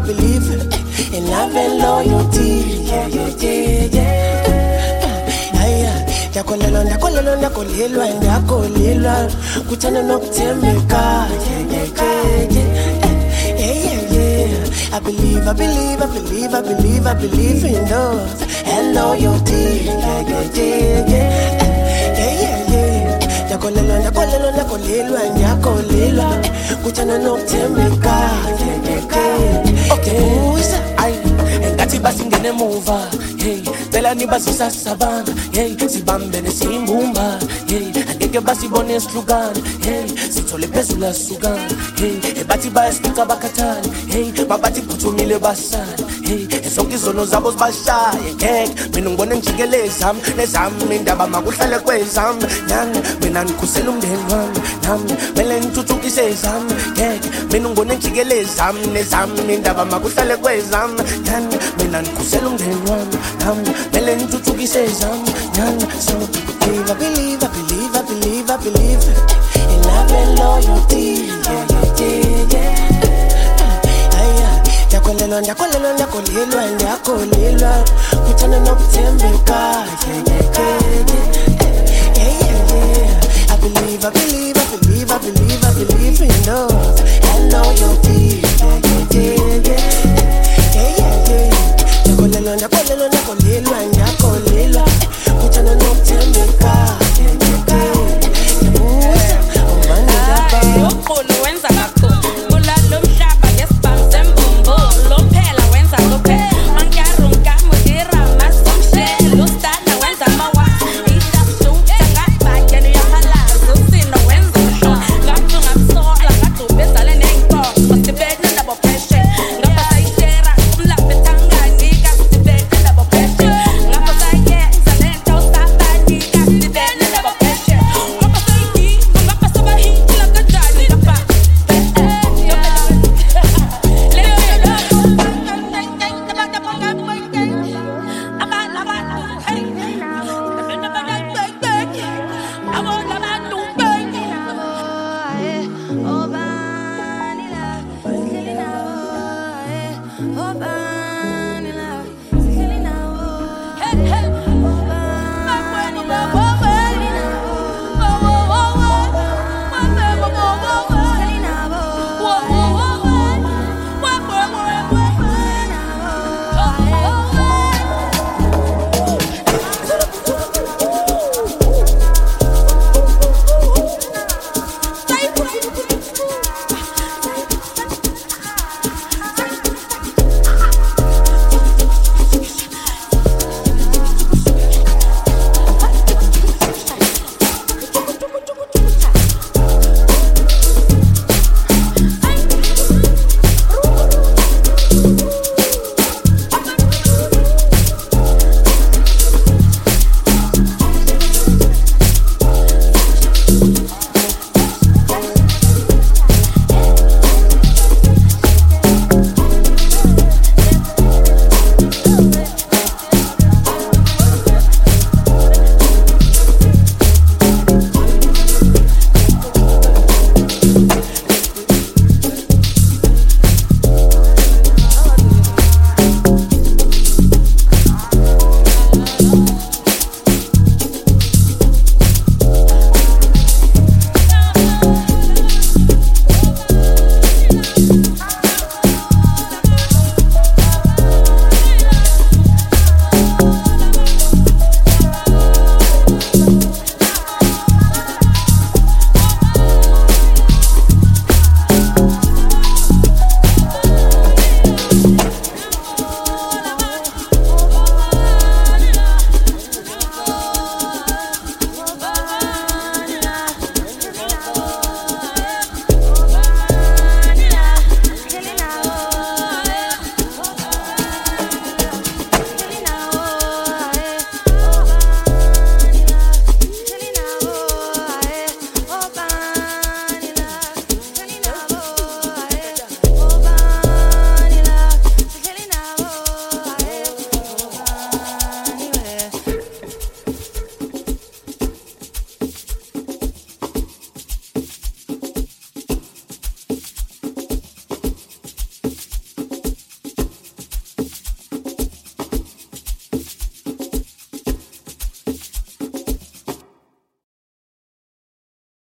believe in love and loyalty. Yeah, yeah, yeah, yeah. Ndakolelwa, kuthanda nokuthembeka. I believe in love and loyalty. Ndakolelwa, kuthanda nokuthembeka. Okay, engathi basingene muva. Hey, phela nibazisa sabanga. Hey, sibambene simbumba. Hey, angeke basibone sihlukana. Hey, sithole phezulu asukana. Hey, bathi bayasika bakhathane. Hey, mabathi phuthumile basana. Hey, zonke izono zabo zibashaye. Ngeke mina ngibone ngijikele nezami indaba makuhlale kwezami. Nami mina ngikhusela umndeni wami. Nami mele ngithuthukise ezami. Ngeke mina ngibone ngijikele nezami indaba makuhlale kwezami. Nami mina ngikhusela umndeni wami. Nami mele ngithuthukise ezami. Nami so believe in love and loyalty. Ndakolelwa, kuthanda nokuthembeka. I believe in love and loyalty. Ndakolelwa, kuthanda nokuthembeka. Hey, hey.